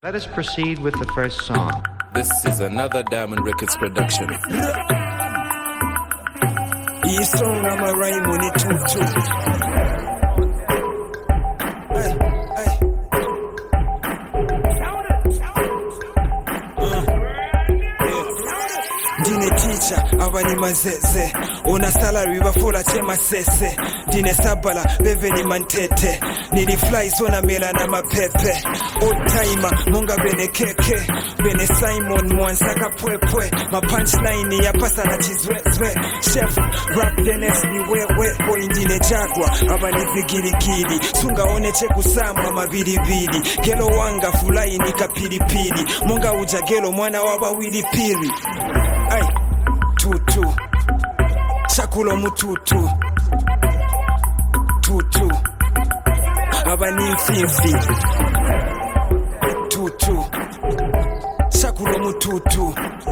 Let us proceed with the first song. This is another Diamond Records production. Iyi song amarayimo ni tutu. Dine teacher abani mazeze ona salary bafula chema sese dine sabala beve ni mantete nili fly sona mela na mapepe old timer monga bene keke bene Simon mwansaka pwepwe ma punchline ya pasa na chizwe chef rap Dennis ni wewe boy ndine jagwa abani vigirigiri sunga oneche kusamwa mabilibili gelo wanga fulai ni kapilipili monga uja gelo mwana waba wili pili. Ay, tutu Shakulo mututu Tutu Abani mfifi Tutu Shakulo mututu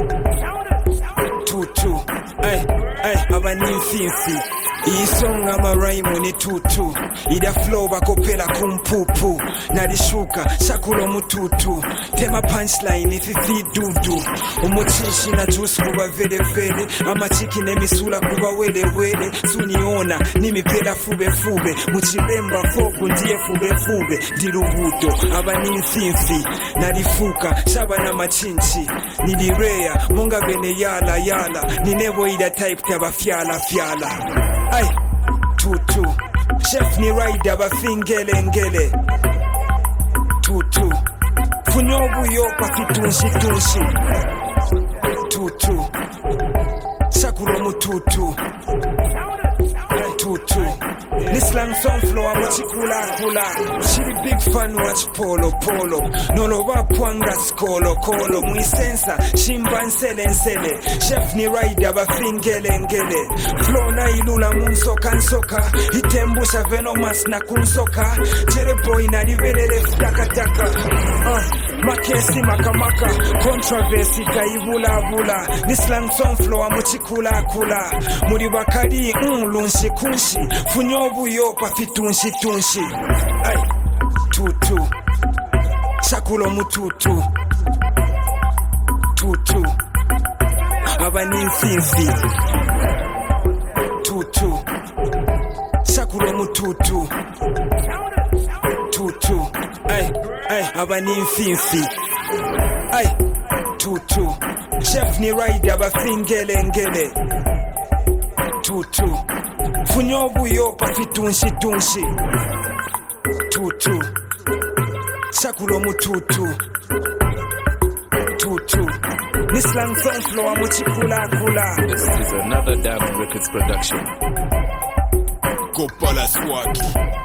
Tutu Ay, abani mfifi Iyi song amarayimo ni tutu ida flow bakopela kumpupu narishuka Shakulo mututu tema punchline ififi dudu umuchishi na juice kuba vele vele amachiki nemisula kuba wele wele suniona nimipela fube fube muchiremba foku ndiye fube fube dirubuto abani mfifi narifuka shaba na machinchi nilirea monga bene yala ninebo ida type taba fyala Ay, tutu chef ni rider bafingele ngele tutu funyobu yopa kitunshi tutu Shakulo mututu tutu Nislang song flow amuchikula Shiri big fan watch polo Nolo wapwanga skolo Mwisensa shimba nsele Chef ni rider bafingele ngele Flow na ilula nsoka Itembusha venomas na kunsoka Jere boy na livelele futakataka Makesi makamaka Controversy kaibula Nislang song flow amuchikula Muri bakari lunshi kunshi Funyobu yopa fitunshi Ay, tutu Shakulo mututu Tutu Abani mfifi Tutu Shakulo mututu Tutu Ay, abani mfifi Ay, tutu Chef ni rider bafingele ngele Tutu Funyobu yopa fitunshi Tutu Shakulo mututu Tutu Nislang song flow amuchikula This is another Diamond Records production. Kopala Swaki.